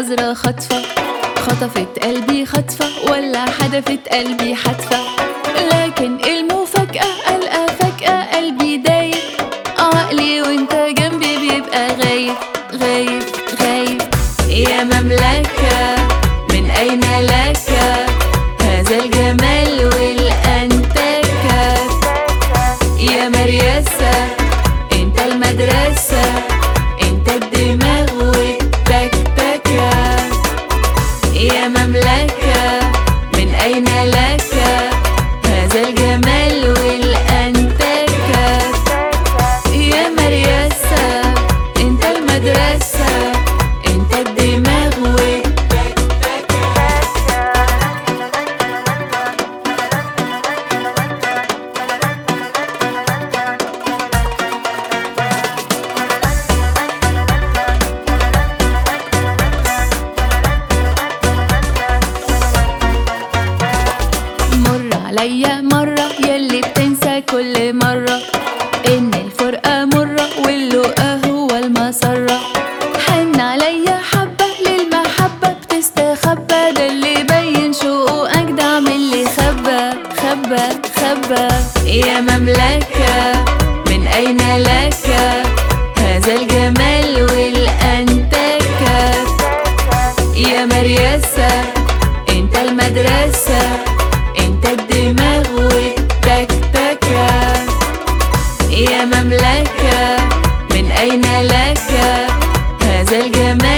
نظرة خطفة خطفت قلبي خطفة ولا حدفت قلبي حتفة. لكن المفاجأة ألقى فجأة قلبي دايب، عقلي وانت جنبي بيبقى غايب غايب غايب. يا مملكة من أين لك هذا الجمال والأنتكة؟ يا مريسة انت المدرسة، انت الدماغ والتكتكة. يا مملكة من أين لك هذا الجمال والأنتكة؟ يا مريسة انت المدرسة، انت الدماغ عليا مرة يلي بتنسى كل مرة إن الفرقة مرة واللقا هو المسرة. حن عليا حبة للمحبة بتستخبى، ده اللي بين شوقه أجدع من اللي خبى خبى خبى. يا مملكة من أين لك هذا الجمال والأنتكة؟ يا مريسة انت المدرسة، انت الدماغ والتكتكة. يا مملكة من أين لك هذا الجمال